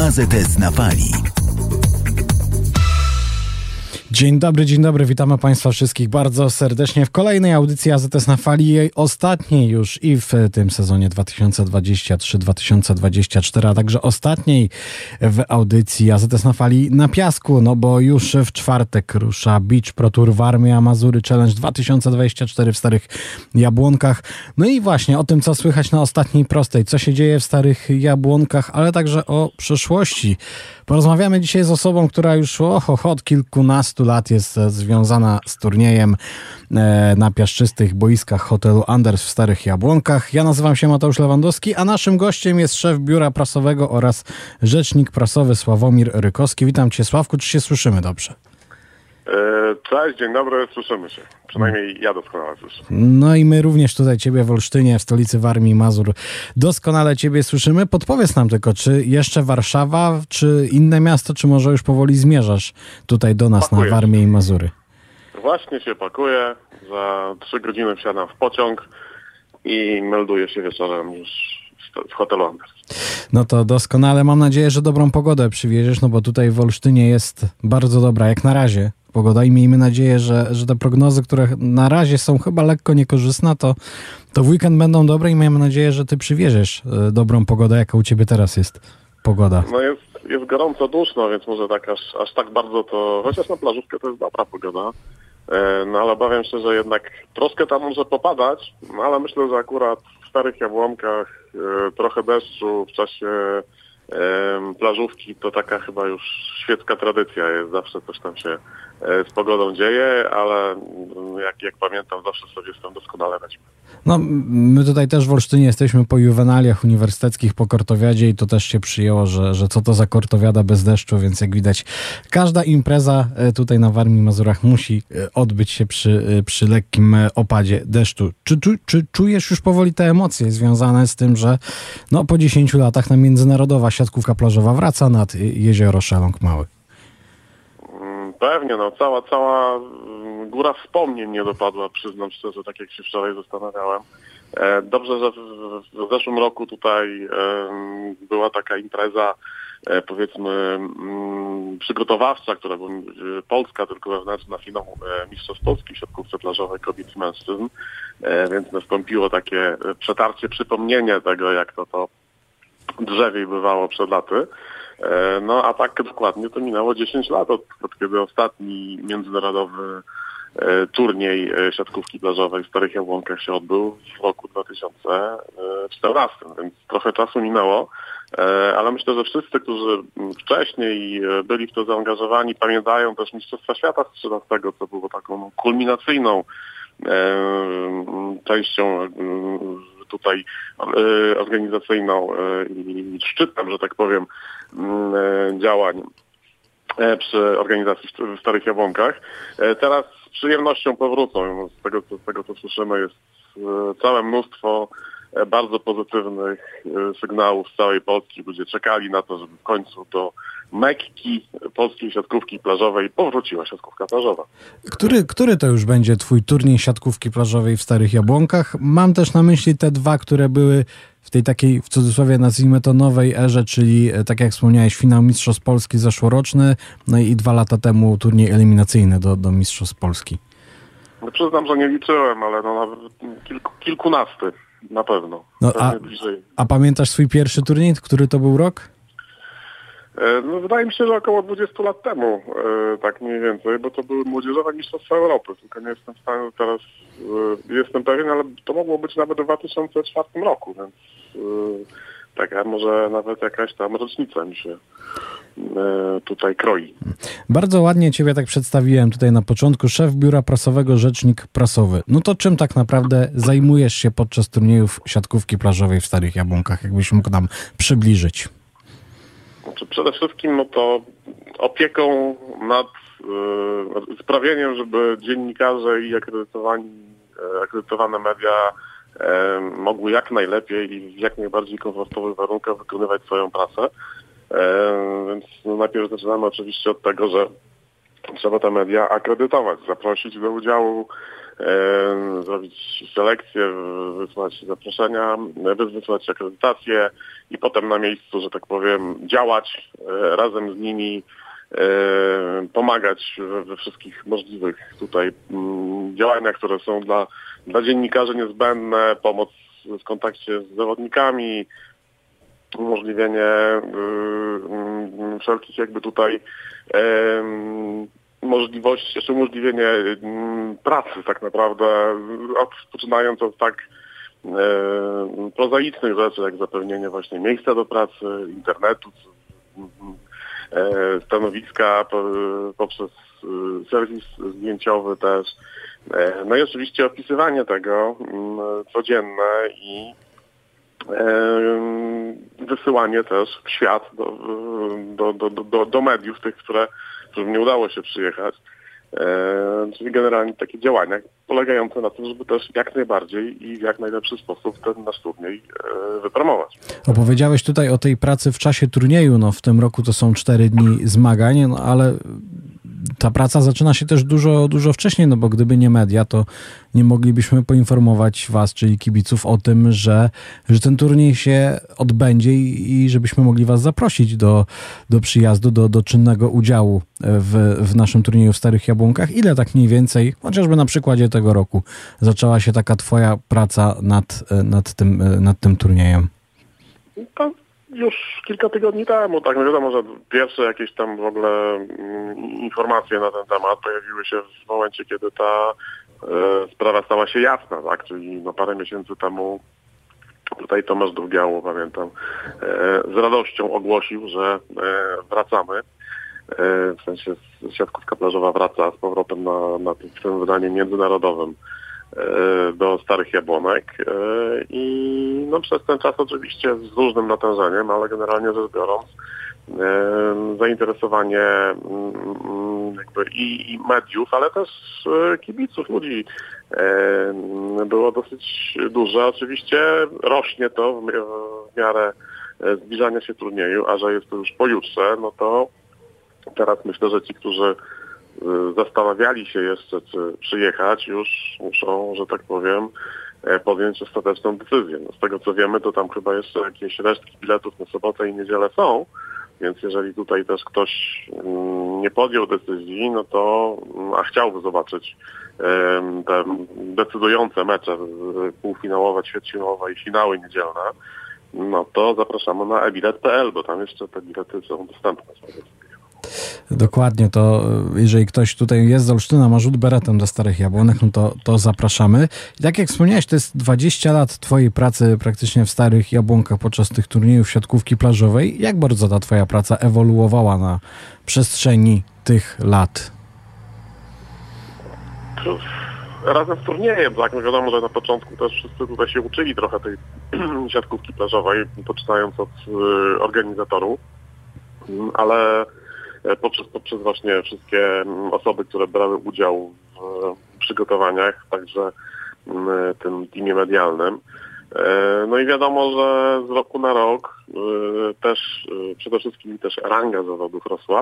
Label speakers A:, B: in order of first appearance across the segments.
A: AZS na fali.
B: Dzień dobry, witamy Państwa wszystkich bardzo serdecznie w kolejnej audycji AZS na fali, jej ostatniej już i w tym sezonie 2023-2024, a także ostatniej w audycji AZS na fali na piasku, no bo już w czwartek rusza Beach Pro Tour Warmia Mazury Challenge 2024 w Starych Jabłonkach. No i właśnie o tym, co słychać na ostatniej prostej, co się dzieje w Starych Jabłonkach, ale także o przyszłości. Porozmawiamy dzisiaj z osobą, która już od kilkunastu lat jest związana z turniejem na piaszczystych boiskach hotelu Anders w Starych Jabłonkach. Ja nazywam się Mateusz Lewandowski, a naszym gościem jest szef biura prasowego oraz rzecznik prasowy Sławomir Rykowski. Witam Cię, Sławku, czy się słyszymy dobrze?
C: Cześć, dzień dobry, słyszymy się. Przynajmniej ja doskonale słyszę.
B: No i my również tutaj Ciebie w Olsztynie, w stolicy Warmii i Mazur, doskonale Ciebie słyszymy. Podpowiedz nam tylko, czy jeszcze Warszawa, czy inne miasto, czy może już powoli zmierzasz tutaj do nas na Warmię i Mazury?
C: Właśnie się pakuję, za 3 godziny wsiadam w pociąg i melduję się wieczorem już w hotelu Anders.
B: No to doskonale, mam nadzieję, że dobrą pogodę przywieziesz, no bo tutaj w Olsztynie jest bardzo dobra, jak na razie pogoda i miejmy nadzieję, że te prognozy, które na razie są chyba lekko niekorzystne, to w weekend będą dobre i miejmy nadzieję, że ty przywieziesz dobrą pogodę, jaka u ciebie teraz jest pogoda.
C: No jest gorąco, duszno, więc może tak aż tak bardzo to, chociaż na plażówkę to jest dobra pogoda, no ale obawiam się, że jednak troszkę tam może popadać, no ale myślę, że akurat w Starych Jabłonkach trochę deszczu w czasie plażówki to taka chyba już świecka tradycja jest, zawsze coś tam się z pogodą dzieje, ale jak pamiętam, zawsze sobie z tym doskonale radzimy.
B: No, my tutaj też w Olsztynie jesteśmy po juwenaliach uniwersyteckich, po kortowiadzie i to też się przyjęło, że co to za kortowiada bez deszczu, więc jak widać każda impreza tutaj na Warmii i Mazurach musi odbyć się przy lekkim opadzie deszczu. Czy czujesz już powoli te emocje związane z tym, że no, po 10 latach międzynarodowa siatkówka plażowa wraca nad jezioro Szeląg Mały?
C: Pewnie, no cała góra wspomnień nie dopadła, przyznam szczerze, tak jak się wczoraj zastanawiałem. Dobrze, że w zeszłym roku tutaj była taka impreza, powiedzmy, przygotowawcza, która była polska, tylko wewnętrzna finał Mistrzostw Polski w siatkówce plażowej kobiet i mężczyzn, więc nastąpiło takie przetarcie, przypomnienie tego, jak to drzewiej bywało przed laty. No a tak dokładnie to minęło 10 lat od kiedy ostatni międzynarodowy turniej siatkówki plażowej w Starych Jabłonkach się odbył w roku 2014, więc trochę czasu minęło, ale myślę, że wszyscy, którzy wcześniej byli w to zaangażowani, pamiętają też Mistrzostwa Świata z 13, co było taką kulminacyjną częścią tutaj organizacyjną i szczytem, że tak powiem, działań przy organizacji w Starych Jabłonkach. Teraz z przyjemnością powrócą. Z tego co słyszymy, jest całe mnóstwo bardzo pozytywnych sygnałów z całej Polski. Ludzie czekali na to, żeby w końcu do Mekki polskiej siatkówki plażowej powróciła siatkówka plażowa.
B: Który to już będzie twój turniej siatkówki plażowej w Starych Jabłonkach? Mam też na myśli te dwa, które były w tej takiej, w cudzysłowie nazwijmy to, nowej erze, czyli tak jak wspomniałeś, finał Mistrzostw Polski zeszłoroczny, no i 2 lata temu turniej eliminacyjny do Mistrzostw Polski.
C: No, przyznam, że nie liczyłem, ale no nawet kilkunasty na pewno.
B: No, a pamiętasz swój pierwszy turniej? Który to był rok?
C: No, wydaje mi się, że około 20 lat temu, tak mniej więcej, bo to były młodzieżowe mistrzostwa Europy, tylko nie jestem w stanie teraz, jestem pewien, ale to mogło być nawet w 2004 roku, więc taka może nawet jakaś tam rocznica mi się tutaj kroi.
B: Bardzo ładnie Ciebie tak przedstawiłem tutaj na początku. Szef biura prasowego, rzecznik prasowy. No to czym tak naprawdę zajmujesz się podczas turniejów siatkówki plażowej w Starych Jabłonkach? Jakbyś mógł nam przybliżyć?
C: Znaczy, przede wszystkim no to opieką nad sprawieniem, żeby dziennikarze i akredytowane media mogły jak najlepiej i w jak najbardziej komfortowych warunkach wykonywać swoją pracę. Więc no, najpierw zaczynamy oczywiście od tego, że trzeba te media akredytować, zaprosić do udziału zrobić selekcję, wysłać zaproszenia, wysłać akredytację i potem na miejscu, że tak powiem, działać razem z nimi, pomagać we wszystkich możliwych tutaj działaniach, które są dla dziennikarzy niezbędne, pomoc w kontakcie z zawodnikami, umożliwienie wszelkich jakby tutaj możliwości, jeszcze umożliwienie pracy tak naprawdę, poczynając od tak prozaicznych rzeczy, jak zapewnienie właśnie miejsca do pracy, internetu, stanowiska poprzez serwis zdjęciowy też. No i oczywiście opisywanie tego codzienne i wysyłanie też w świat do mediów, tych, którym nie udało się przyjechać. Czyli generalnie takie działania polegające na tym, żeby też jak najbardziej i w jak najlepszy sposób ten nasz turniej wypromować.
B: Opowiedziałeś tutaj o tej pracy w czasie turnieju. No, w tym roku to są 4 dni zmagań, no, ale ta praca zaczyna się też dużo wcześniej, no bo gdyby nie media, to nie moglibyśmy poinformować was, czyli kibiców, o tym, że ten turniej się odbędzie i żebyśmy mogli was zaprosić do przyjazdu, do czynnego udziału w naszym turnieju w Starych Jabłonkach. Ile tak mniej więcej, chociażby na przykładzie tego roku, zaczęła się taka twoja praca nad tym turniejem?
C: To już kilka tygodni temu, tak, no wiadomo, że pierwsze jakieś tam w ogóle informacje na ten temat pojawiły się w momencie, kiedy ta sprawa stała się jasna, tak, czyli parę miesięcy temu tutaj Tomasz Długiało, pamiętam, z radością ogłosił, że wracamy, w sensie siatkówka plażowa wraca z powrotem w tym wydaniu międzynarodowym do Starych Jabłonek i przez ten czas oczywiście z różnym natężeniem, ale generalnie rzecz biorąc zainteresowanie jakby i mediów, ale też kibiców, ludzi było dosyć duże. Oczywiście rośnie to w miarę zbliżania się turnieju, a że jest to już pojutrze, no to teraz myślę, że ci, którzy zastanawiali się jeszcze, czy przyjechać, już muszą, że tak powiem, podjąć ostateczną decyzję. No, z tego co wiemy, to tam chyba jeszcze jakieś resztki biletów na sobotę i niedzielę są, więc jeżeli tutaj też ktoś nie podjął decyzji, no to, a chciałby zobaczyć te decydujące mecze półfinałowe, ćwierćfinałowe i finały niedzielne, no to zapraszamy na ebilet.pl, bo tam jeszcze te bilety są dostępne.
B: Dokładnie, to jeżeli ktoś tutaj jest z Olsztyna, ma rzut beretem do Starych Jabłonek, no to zapraszamy. I tak jak wspomniałeś, to jest 20 lat twojej pracy praktycznie w Starych Jabłonkach podczas tych turniejów siatkówki plażowej. Jak bardzo ta twoja praca ewoluowała na przestrzeni tych lat?
C: Razem z turniejem, tak, no wiadomo, że na początku też wszyscy tutaj się uczyli trochę tej siatkówki plażowej, poczynając od organizatorów, ale poprzez właśnie wszystkie osoby, które brały udział w przygotowaniach, także w tym teamie medialnym. No i wiadomo, że z roku na rok też przede wszystkim też ranga zawodów rosła.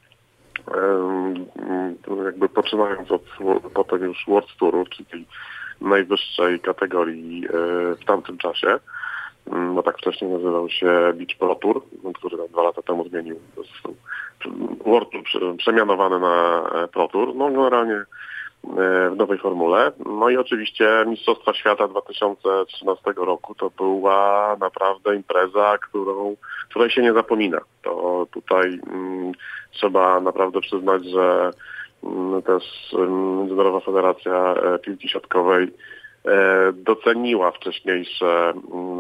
C: Jakby poczynając od potem już World Touru, czyli najwyższej kategorii w tamtym czasie. Bo tak wcześniej nazywał się Beach Pro Tour, który 2 lata temu zmienił, World Tour przemianowany na Pro Tour, no generalnie w nowej formule. No i oczywiście Mistrzostwa Świata 2013 roku to była naprawdę impreza, której się nie zapomina. To tutaj trzeba naprawdę przyznać, że też Międzynarodowa Federacja Piłki Siatkowej doceniła wcześniejsze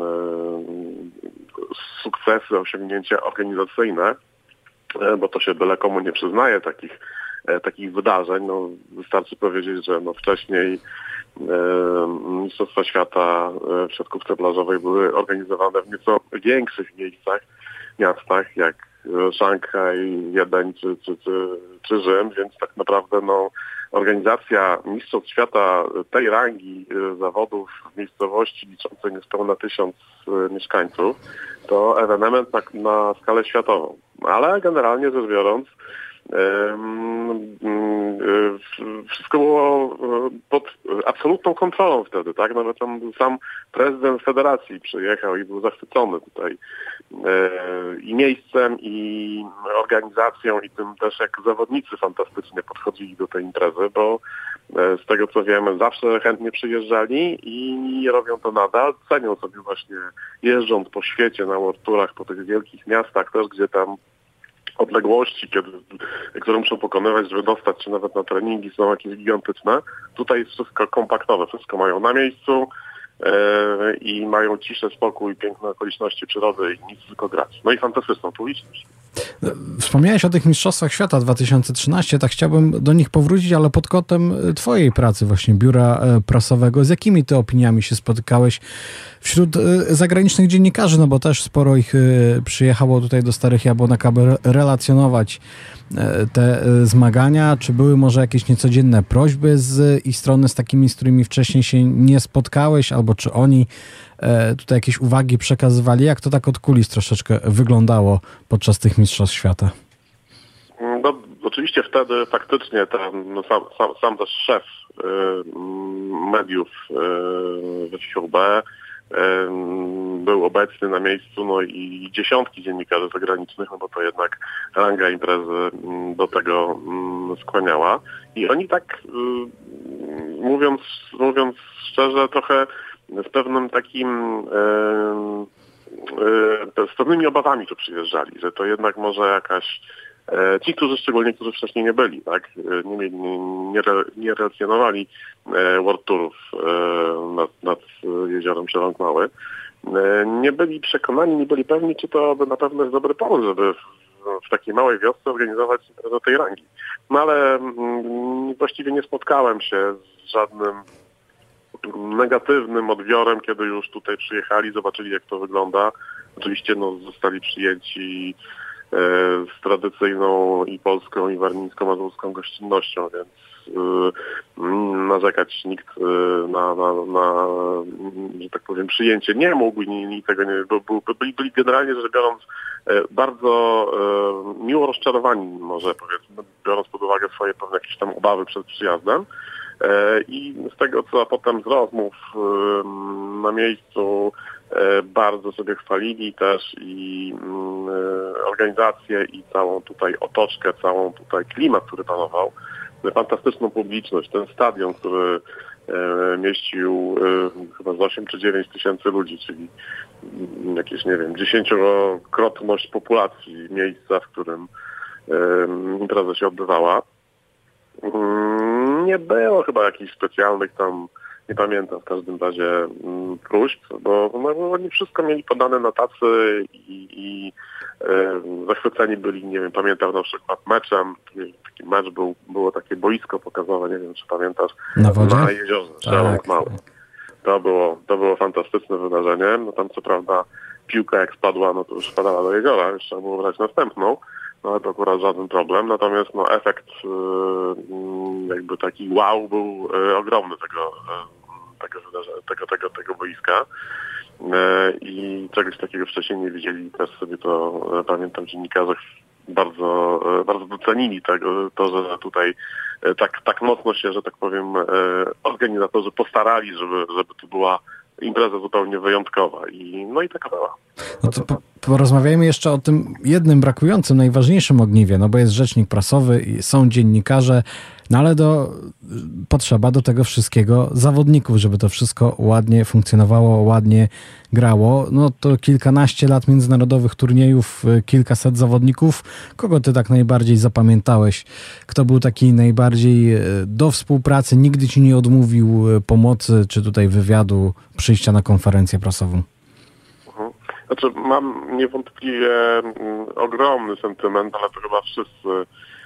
C: sukcesy, osiągnięcia organizacyjne, bo to się byle komu nie przyznaje takich wydarzeń. No, wystarczy powiedzieć, że wcześniej Mistrzostwa Świata w siatkówce plażowej były organizowane w nieco większych miastach jak Szanghaj, Wiedeń czy Rzym, więc tak naprawdę organizacja Mistrzostw Świata tej rangi zawodów w miejscowości liczącej niespełna 1000 mieszkańców to ewenement tak na skalę światową. Ale generalnie rzecz biorąc Wszystko było pod absolutną kontrolą wtedy, tak? Nawet tam sam prezydent federacji przyjechał i był zachwycony tutaj i miejscem, i organizacją, i tym też, jak zawodnicy fantastycznie podchodzili do tej imprezy, bo z tego co wiemy, zawsze chętnie przyjeżdżali i robią to nadal. Cenią sobie właśnie, jeżdżąc po świecie na World Tourach, po tych wielkich miastach też, gdzie tam odległości, które muszą pokonywać, żeby dostać się nawet na treningi, są jakieś gigantyczne. Tutaj jest wszystko kompaktowe, wszystko mają na miejscu i mają ciszę, spokój, piękne okoliczności przyrody i nic, tylko grać. No i fantastyczną publiczność.
B: Wspomniałeś o tych Mistrzostwach Świata 2013, tak chciałbym do nich powrócić, ale pod kątem twojej pracy właśnie, biura prasowego. Z jakimi ty opiniami się spotykałeś wśród zagranicznych dziennikarzy, no bo też sporo ich przyjechało tutaj do Starych Jabłonek, aby relacjonować te zmagania? Czy były może jakieś niecodzienne prośby z ich strony, z takimi, z którymi wcześniej się nie spotkałeś, albo czy oni tutaj jakieś uwagi przekazywali? Jak to tak od kulis troszeczkę wyglądało podczas tych Mistrzostw Świata?
C: No, oczywiście wtedy faktycznie sam też szef mediów we FIUB był obecny na miejscu, no i dziesiątki dziennikarzy zagranicznych, no bo to jednak ranga imprezy do tego skłaniała. I oni tak, mówiąc szczerze, trochę z pewnym takim z pewnymi obawami tu przyjeżdżali, że to jednak może jakaś ci, którzy wcześniej nie byli, tak, nie relacjonowali World Tourów nad jeziorem Przerąg Mały, nie byli przekonani, nie byli pewni, czy to na pewno jest dobry pomysł, żeby w takiej małej wiosce organizować imprezę tej rangi. No ale właściwie nie spotkałem się z żadnym negatywnym odbiorem, kiedy już tutaj przyjechali, zobaczyli, jak to wygląda. Oczywiście zostali przyjęci z tradycyjną i polską, i warmińsko-mazurską gościnnością, więc narzekać nikt na że tak powiem, przyjęcie nie mógł i tego nie, byli generalnie rzecz biorąc bardzo miło rozczarowani, może powiedzmy, biorąc pod uwagę swoje pewne jakieś tam obawy przed przyjazdem. I z tego, co potem z rozmów na miejscu bardzo sobie chwalili też i organizację, i całą tutaj otoczkę, całą tutaj klimat, który panował, fantastyczną publiczność, ten stadion, który mieścił chyba z 8 czy 9 tysięcy ludzi, czyli jakieś, nie wiem, 10-krotność populacji miejsca, w którym impreza się odbywała. Nie było chyba jakichś specjalnych tam, nie pamiętam w każdym razie, próśb, bo oni wszystko mieli podane na tacy i zachwyceni byli, nie wiem, pamiętam na przykład meczem, taki mecz było takie boisko pokazowe, nie wiem, czy pamiętasz, na jeziorze Przerąg Mały. To było fantastyczne wydarzenie, no tam co prawda piłka jak spadła, no to już spadała do jeziora, już trzeba było brać następną. No ale to akurat żaden problem, natomiast efekt jakby taki wow był ogromny tego boiska i czegoś takiego wcześniej nie widzieli, też sobie to pamiętam, dziennikarze bardzo docenili to, że tutaj tak mocno się, że tak powiem, organizatorzy postarali, żeby to była impreza zupełnie wyjątkowa i taka była.
B: No to porozmawiajmy jeszcze o tym jednym brakującym, najważniejszym ogniwie, no bo jest rzecznik prasowy i są dziennikarze, no ale potrzeba do tego wszystkiego zawodników, żeby to wszystko ładnie funkcjonowało, ładnie grało. No to kilkanaście lat międzynarodowych turniejów, kilkaset zawodników. Kogo ty tak najbardziej zapamiętałeś? Kto był taki najbardziej do współpracy, nigdy ci nie odmówił pomocy, czy tutaj wywiadu, przyjścia na konferencję prasową?
C: Znaczy, mam niewątpliwie ogromny sentyment, ale to chyba wszyscy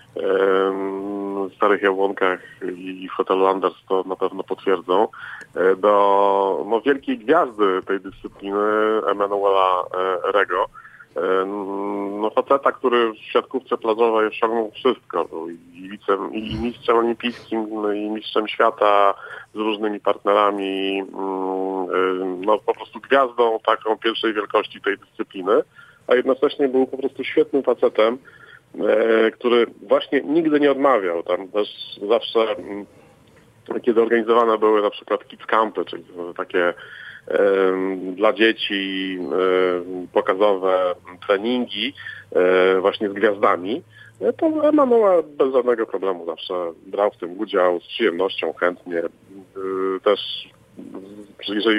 C: w Starych Jabłonkach i w hotelu Anders to na pewno potwierdzą, do wielkiej gwiazdy tej dyscypliny, Emanuela Rego. Faceta, który w siatkówce plażowej osiągnął wszystko. Był i mistrzem olimpijskim, i mistrzem świata z różnymi partnerami. Po prostu gwiazdą taką pierwszej wielkości tej dyscypliny, a jednocześnie był po prostu świetnym facetem, który właśnie nigdy nie odmawiał. Tam też zawsze, kiedy organizowane były na przykład kids campy, czyli takie dla dzieci pokazowe treningi właśnie z gwiazdami, to Emanuel bez żadnego problemu zawsze brał w tym udział, z przyjemnością, chętnie. Też jeżeli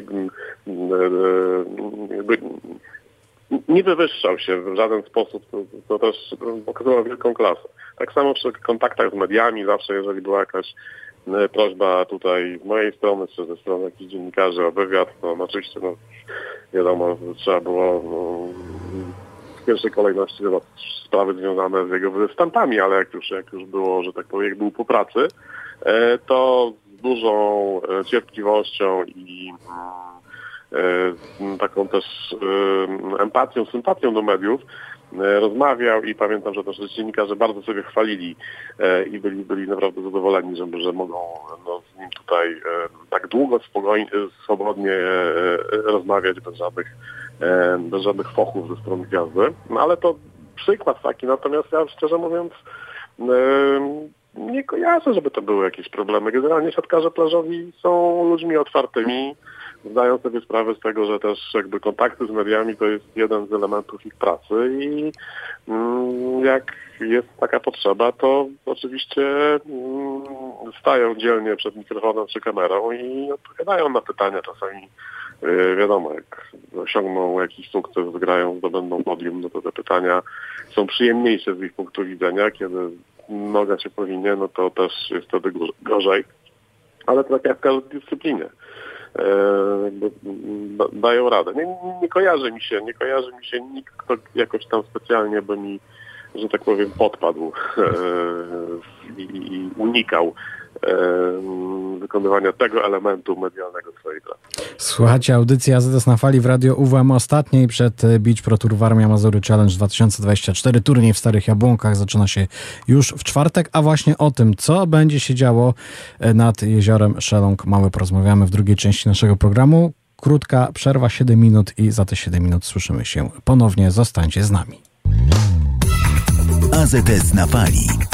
C: jakby nie wywyższał się w żaden sposób, to też pokazywał wielką klasę. Tak samo przy kontaktach z mediami, zawsze jeżeli była jakaś prośba tutaj z mojej strony, czy ze strony jakichś dziennikarzy o wywiad, to oczywiście wiadomo, trzeba było w pierwszej kolejności sprawy związane z jego występami, ale jak już było, że tak powiem, jak był po pracy, to z dużą cierpliwością i taką też empatią, sympatią do mediów rozmawiał i pamiętam, że też dziennikarze bardzo sobie chwalili i byli naprawdę zadowoleni, że mogą z nim tutaj tak długo, swobodnie rozmawiać bez żadnych fochów ze strony gwiazdy. No ale to przykład taki, natomiast ja szczerze mówiąc nie kojarzę, żeby to były jakieś problemy. Generalnie siatkarze plażowi są ludźmi otwartymi, zdają sobie sprawę z tego, że też jakby kontakty z mediami to jest jeden z elementów ich pracy i jak jest taka potrzeba, to oczywiście stają dzielnie przed mikrofonem czy kamerą i odpowiadają na pytania. Czasami wiadomo, jak osiągną jakiś sukces, wygrają, zdobędą podium, no to te pytania są przyjemniejsze z ich punktu widzenia. Kiedy noga się powinie, no to też jest wtedy gorzej. Ale to tak jak w każdej dyscyplinie. Dają radę. Nie kojarzy mi się nikt, kto jakoś tam specjalnie by mi, że tak powiem, podpadł i unikał wykonywania tego elementu medialnego swojej pracy.
B: Słuchajcie, audycja AZS na fali w Radio UWM ostatniej przed Beach Pro Tour Warmia Mazury Challenge 2024. Turniej w Starych Jabłonkach zaczyna się już w czwartek, a właśnie o tym, co będzie się działo nad jeziorem Szeląg Mały, porozmawiamy w drugiej części naszego programu. Krótka przerwa, 7 minut i za te 7 minut słyszymy się ponownie. Zostańcie z nami.
A: AZS na fali.